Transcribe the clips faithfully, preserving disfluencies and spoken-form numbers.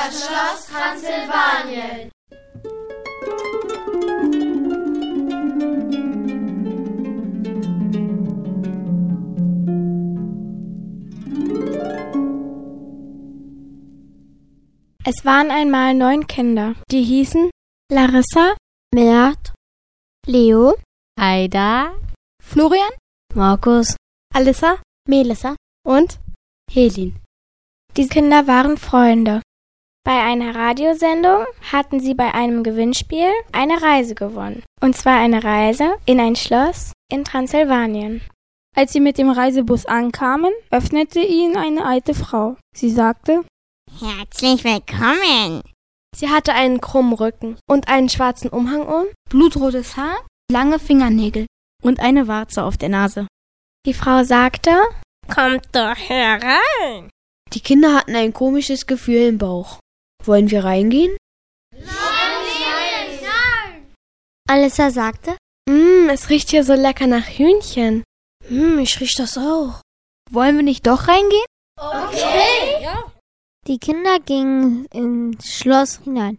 Das Schloss Transsilvanien. Es waren einmal neun Kinder, die hießen Larissa, Mert, Leo, Aida, Florian, Markus, Alissa, Melissa und Helin. Die Kinder waren Freunde. Bei einer Radiosendung hatten sie bei einem Gewinnspiel eine Reise gewonnen. Und zwar eine Reise in ein Schloss in Transsilvanien. Als sie mit dem Reisebus ankamen, öffnete ihnen eine alte Frau. Sie sagte: Herzlich willkommen. Sie hatte einen krummen Rücken und einen schwarzen Umhang um, blutrotes Haar, lange Fingernägel und eine Warze auf der Nase. Die Frau sagte: Kommt doch herein. Die Kinder hatten ein komisches Gefühl im Bauch. Wollen wir reingehen? Nein, nein, nein. Alissa sagte: Mmm, es riecht hier so lecker nach Hühnchen. Hm, ich riech das auch. Wollen wir nicht doch reingehen? Okay. Ja. Die Kinder gingen ins Schloss hinein.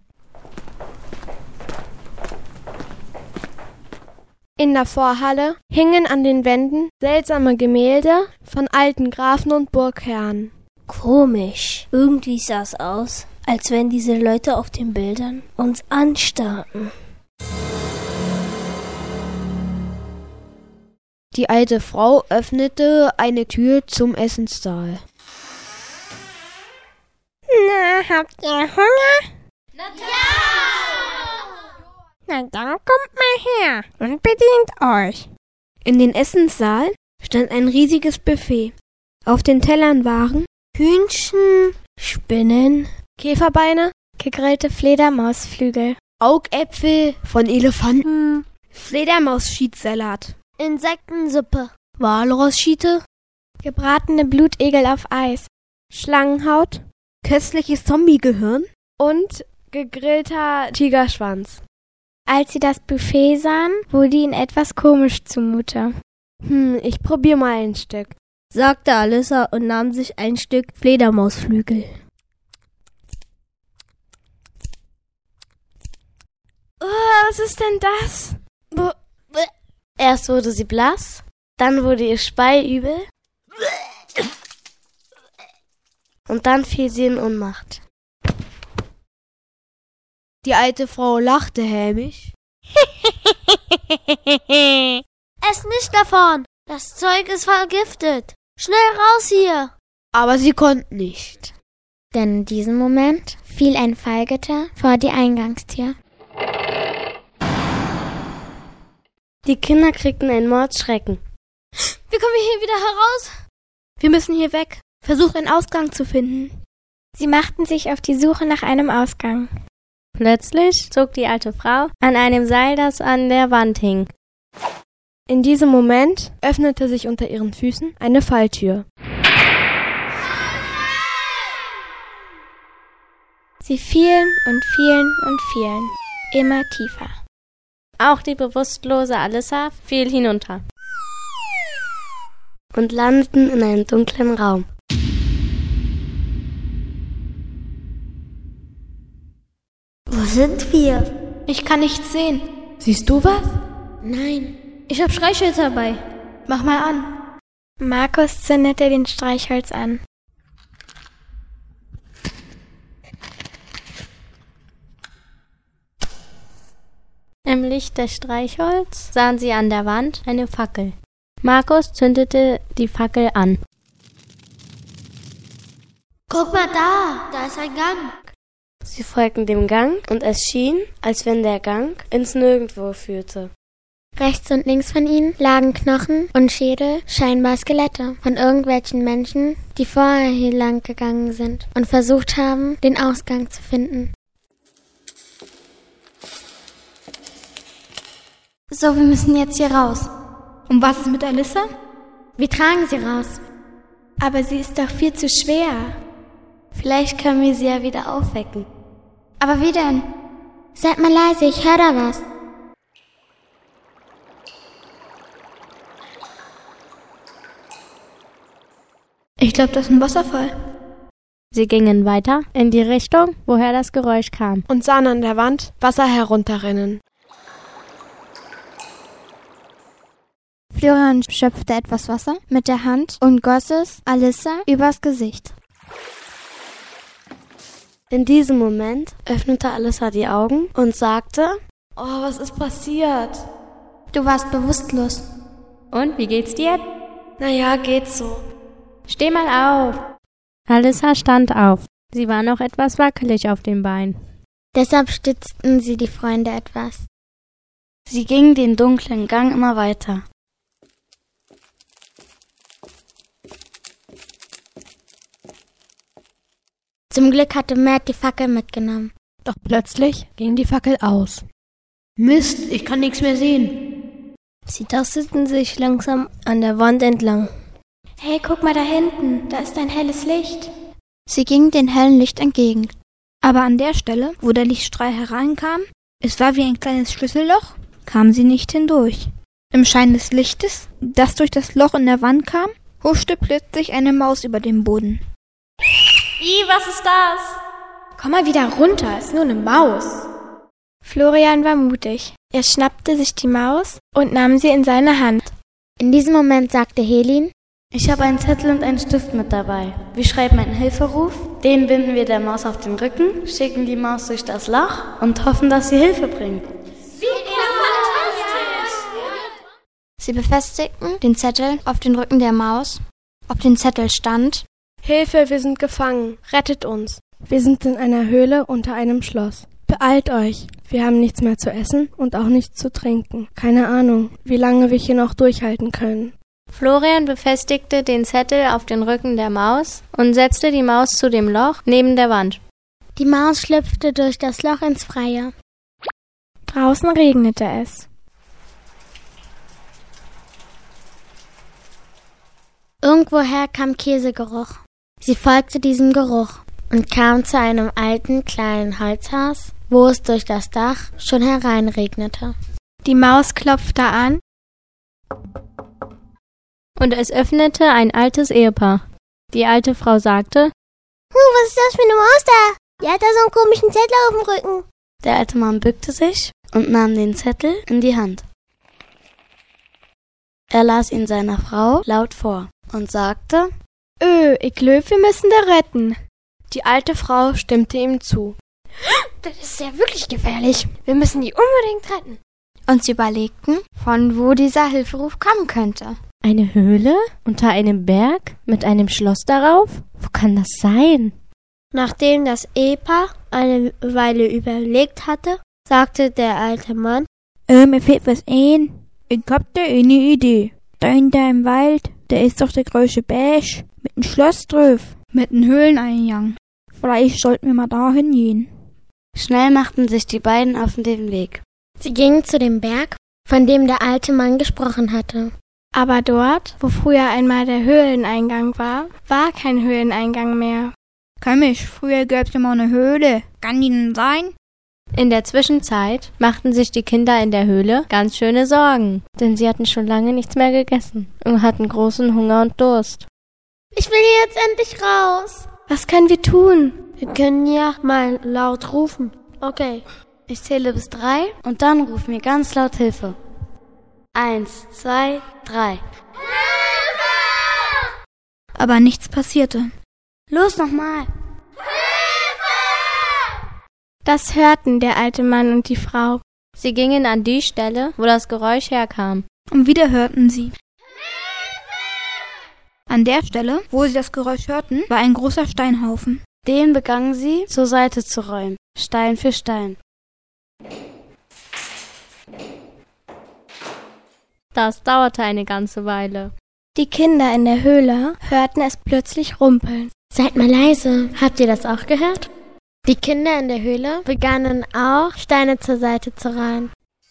In der Vorhalle hingen an den Wänden seltsame Gemälde von alten Grafen und Burgherren. Komisch. Irgendwie sah es aus, als wenn diese Leute auf den Bildern uns anstarrten. Die alte Frau öffnete eine Tür zum Essenssaal. Na, habt ihr Hunger? Na ja! Na dann kommt mal her und bedient euch. In den Essenssaal stand ein riesiges Buffet. Auf den Tellern waren Hühnchen, Spinnen, Käferbeine, gegrillte Fledermausflügel, Augäpfel von Elefanten, Fledermaus-Schiedsalat, Insektensuppe, Walrosschiete, gebratene Blutegel auf Eis, Schlangenhaut, köstliches Zombiegehirn und gegrillter Tigerschwanz. Als sie das Buffet sahen, wurde ihnen etwas komisch zumute. Hm, ich probier mal ein Stück, sagte Alissa und nahm sich ein Stück Fledermausflügel. Oh, was ist denn das? Erst wurde sie blass, dann wurde ihr Spei übel und dann fiel sie in Ohnmacht. Die alte Frau lachte hämisch. Ess nicht davon, das Zeug ist vergiftet. Schnell raus hier. Aber sie konnten nicht. Denn in diesem Moment fiel ein Fallgitter vor die Eingangstür. Die Kinder kriegten einen Mordsschrecken. Wie kommen wir hier wieder heraus? Wir müssen hier weg. Versucht einen Ausgang zu finden. Sie machten sich auf die Suche nach einem Ausgang. Plötzlich zog die alte Frau an einem Seil, das an der Wand hing. In diesem Moment öffnete sich unter ihren Füßen eine Falltür. Sie fielen und fielen und fielen, immer tiefer. Auch die bewusstlose Alissa fiel hinunter und landeten in einem dunklen Raum. Wo sind wir? Ich kann nichts sehen. Siehst du was? Nein. Ich hab Streichholz dabei. Mach mal an. Markus zündete den Streichholz an. Im Licht des Streichholz sahen sie an der Wand eine Fackel. Markus zündete die Fackel an. Guck mal da, da ist ein Gang. Sie folgten dem Gang und es schien, als wenn der Gang ins Nirgendwo führte. Rechts und links von ihnen lagen Knochen und Schädel, scheinbar Skelette, von irgendwelchen Menschen, die vorher hier lang gegangen sind und versucht haben, den Ausgang zu finden. So, wir müssen jetzt hier raus. Und was ist mit Alissa? Wir tragen sie raus. Aber sie ist doch viel zu schwer. Vielleicht können wir sie ja wieder aufwecken. Aber wie denn? Seid mal leise, ich höre da was. Ich glaube, das ist ein Wasserfall. Sie gingen weiter in die Richtung, woher das Geräusch kam. Und sahen an der Wand Wasser herunterrinnen. Florian schöpfte etwas Wasser mit der Hand und goss es Alissa übers Gesicht. In diesem Moment öffnete Alissa die Augen und sagte: Oh, was ist passiert? Du warst bewusstlos. Und, wie geht's dir? Naja, geht so. Steh mal auf. Alissa stand auf. Sie war noch etwas wackelig auf dem Bein. Deshalb stützten sie die Freunde etwas. Sie gingen den dunklen Gang immer weiter. Zum Glück hatte Matt die Fackel mitgenommen. Doch plötzlich ging die Fackel aus. Mist, ich kann nichts mehr sehen. Sie tasteten sich langsam an der Wand entlang. Hey, guck mal da hinten, da ist ein helles Licht. Sie gingen dem hellen Licht entgegen. Aber an der Stelle, wo der Lichtstrahl hereinkam, es war wie ein kleines Schlüsselloch, kamen sie nicht hindurch. Im Schein des Lichtes, das durch das Loch in der Wand kam, huschte plötzlich eine Maus über den Boden. Ih, was ist das? Komm mal wieder runter, ist nur eine Maus. Florian war mutig. Er schnappte sich die Maus und nahm sie in seine Hand. In diesem Moment sagte Helin: Ich habe einen Zettel und einen Stift mit dabei. Wir schreiben einen Hilferuf, den binden wir der Maus auf den Rücken, schicken die Maus durch das Loch und hoffen, dass sie Hilfe bringt. Sie befestigten den Zettel auf den Rücken der Maus. Auf dem Zettel stand: Hilfe, wir sind gefangen. Rettet uns. Wir sind in einer Höhle unter einem Schloss. Beeilt euch. Wir haben nichts mehr zu essen und auch nichts zu trinken. Keine Ahnung, wie lange wir hier noch durchhalten können. Florian befestigte den Zettel auf den Rücken der Maus und setzte die Maus zu dem Loch neben der Wand. Die Maus schlüpfte durch das Loch ins Freie. Draußen regnete es. Irgendwoher kam Käsegeruch. Sie folgte diesem Geruch und kam zu einem alten, kleinen Holzhaus, wo es durch das Dach schon hereinregnete. Die Maus klopfte an. Und es öffnete ein altes Ehepaar. Die alte Frau sagte: Huh, was ist das für eine Maus da? Die hat da so einen komischen Zettel auf dem Rücken. Der alte Mann bückte sich und nahm den Zettel in die Hand. Er las ihn seiner Frau laut vor und sagte: Öh, ich glaub, wir müssen da retten. Die alte Frau stimmte ihm zu. Das ist ja wirklich gefährlich. Wir müssen die unbedingt retten. Und sie überlegten, von wo dieser Hilferuf kommen könnte. Eine Höhle unter einem Berg mit einem Schloss darauf? Wo kann das sein? Nachdem das Ehepaar eine Weile überlegt hatte, sagte der alte Mann: Äh, mir fehlt was ein. Ich hab da eine Idee. Da hinter im Wald, da ist doch der große Berg mit einem Schloss drauf, mit einem Höhleneingang. Vielleicht sollten wir mal da hingehen. Schnell machten sich die beiden auf den Weg. Sie gingen zu dem Berg, von dem der alte Mann gesprochen hatte. Aber dort, wo früher einmal der Höhleneingang war, war kein Höhleneingang mehr. Komisch, früher gab's ja mal eine Höhle. Kann die denn sein? In der Zwischenzeit machten sich die Kinder in der Höhle ganz schöne Sorgen, denn sie hatten schon lange nichts mehr gegessen und hatten großen Hunger und Durst. Ich will hier jetzt endlich raus. Was können wir tun? Wir können ja mal laut rufen. Okay. Ich zähle bis drei und dann rufen wir ganz laut Hilfe. Eins, zwei, drei. Hilfe! Aber nichts passierte. Los nochmal. Das hörten der alte Mann und die Frau. Sie gingen an die Stelle, wo das Geräusch herkam. Und wieder hörten sie. An der Stelle, wo sie das Geräusch hörten, war ein großer Steinhaufen. Den begannen sie zur Seite zu räumen, Stein für Stein. Das dauerte eine ganze Weile. Die Kinder in der Höhle hörten es plötzlich rumpeln. Seid mal leise. Habt ihr das auch gehört? Die Kinder in der Höhle begannen auch, Steine zur Seite zu reihen.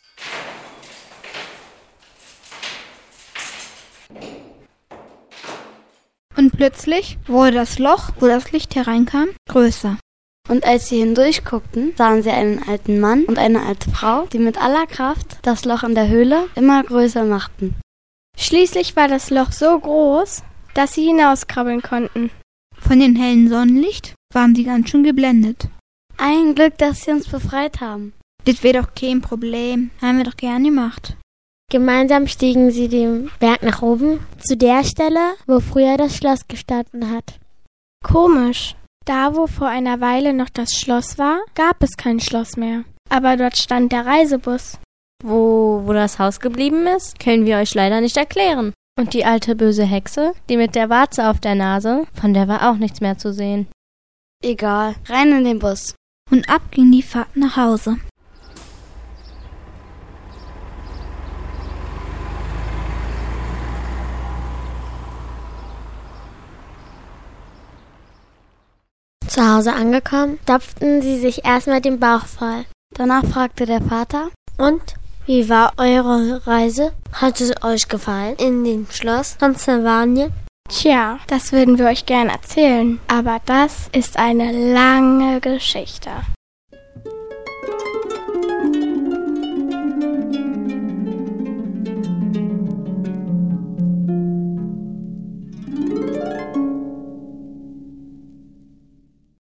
Und plötzlich wurde das Loch, wo das Licht hereinkam, größer. Und als sie hindurch guckten, sahen sie einen alten Mann und eine alte Frau, die mit aller Kraft das Loch in der Höhle immer größer machten. Schließlich war das Loch so groß, dass sie hinauskrabbeln konnten. Von dem hellen Sonnenlicht waren sie ganz schön geblendet. Ein Glück, dass sie uns befreit haben. Das wäre doch kein Problem. Haben wir doch gern gemacht. Gemeinsam stiegen sie den Berg nach oben, zu der Stelle, wo früher das Schloss gestanden hat. Komisch. Da, wo vor einer Weile noch das Schloss war, gab es kein Schloss mehr. Aber dort stand der Reisebus. Wo, wo das Haus geblieben ist, können wir euch leider nicht erklären. Und die alte böse Hexe, die mit der Warze auf der Nase, von der war auch nichts mehr zu sehen. Egal, rein in den Bus. Und ab ging die Fahrt nach Hause. Zu Hause angekommen, stopften sie sich erstmal den Bauch voll. Danach fragte der Vater: Und, wie war eure Reise? Hat es euch gefallen in dem Schloss Transsilvanien? Tja, das würden wir euch gern erzählen, aber das ist eine lange Geschichte.